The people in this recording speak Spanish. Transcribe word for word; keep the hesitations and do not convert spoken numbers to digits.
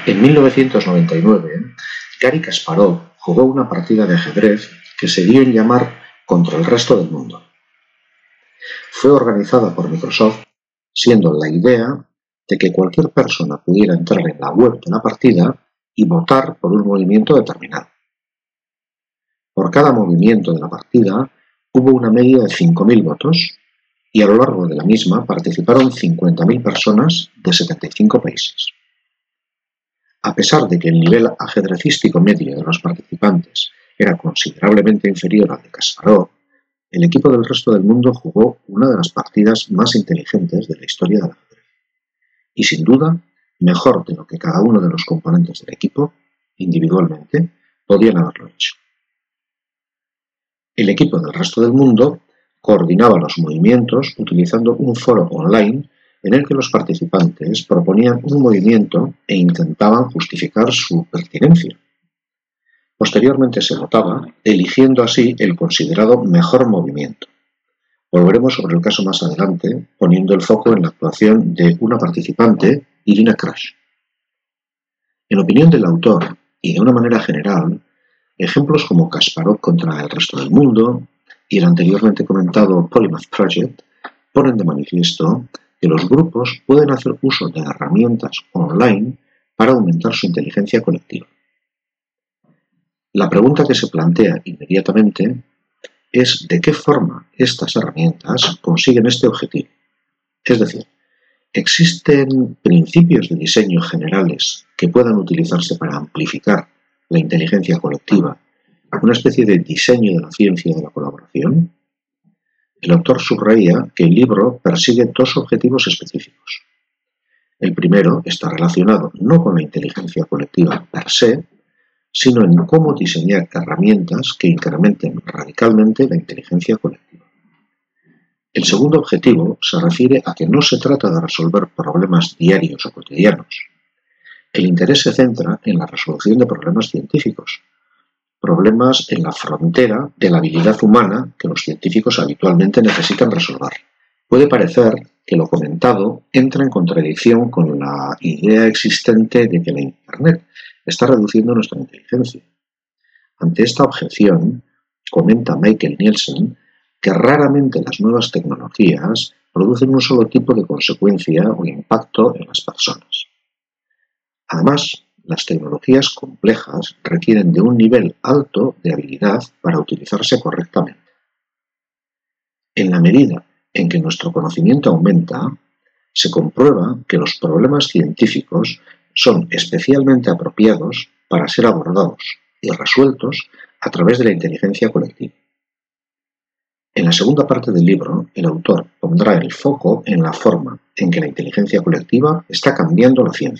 En mil novecientos noventa y nueve, Garry Kasparov jugó una partida de ajedrez que se dio en llamar Contra el resto del mundo. Fue organizada por Microsoft, siendo la idea de que cualquier persona pudiera entrar en la web de la partida y votar por un movimiento determinado. Por cada movimiento de la partida hubo una media de cinco mil votos y a lo largo de la misma participaron cincuenta mil personas de setenta y cinco países. A pesar de que el nivel ajedrecístico medio de los participantes era considerablemente inferior al de Kasparov, el equipo del resto del mundo jugó una de las partidas más inteligentes de la historia del ajedrez. Y sin duda, mejor de lo que cada uno de los componentes del equipo, individualmente, podían haberlo hecho. El equipo del resto del mundo coordinaba los movimientos utilizando un foro online en el que los participantes proponían un movimiento e intentaban justificar su pertinencia. Posteriormente se votaba, eligiendo así el considerado mejor movimiento. Volveremos sobre el caso más adelante, poniendo el foco en la actuación de una participante, Irina Krush. En opinión del autor, y de una manera general, ejemplos como Kasparov contra el resto del mundo y el anteriormente comentado Polymath Project ponen de manifiesto que los grupos pueden hacer uso de herramientas online para aumentar su inteligencia colectiva. La pregunta que se plantea inmediatamente es de qué forma estas herramientas consiguen este objetivo. Es decir, ¿existen principios de diseño generales que puedan utilizarse para amplificar la inteligencia colectiva, una especie de diseño de la ciencia de la colaboración? El autor subraya que el libro persigue dos objetivos específicos. El primero está relacionado no con la inteligencia colectiva per se, sino en cómo diseñar herramientas que incrementen radicalmente la inteligencia colectiva. El segundo objetivo se refiere a que no se trata de resolver problemas diarios o cotidianos. El interés se centra en la resolución de problemas científicos, problemas en la frontera de la habilidad humana que los científicos habitualmente necesitan resolver. Puede parecer que lo comentado entra en contradicción con la idea existente de que la Internet está reduciendo nuestra inteligencia. Ante esta objeción, comenta Michael Nielsen que raramente las nuevas tecnologías producen un solo tipo de consecuencia o impacto en las personas. Además, las tecnologías complejas requieren de un nivel alto de habilidad para utilizarse correctamente. En la medida en que nuestro conocimiento aumenta, se comprueba que los problemas científicos son especialmente apropiados para ser abordados y resueltos a través de la inteligencia colectiva. En la segunda parte del libro, el autor pondrá el foco en la forma en que la inteligencia colectiva está cambiando la ciencia.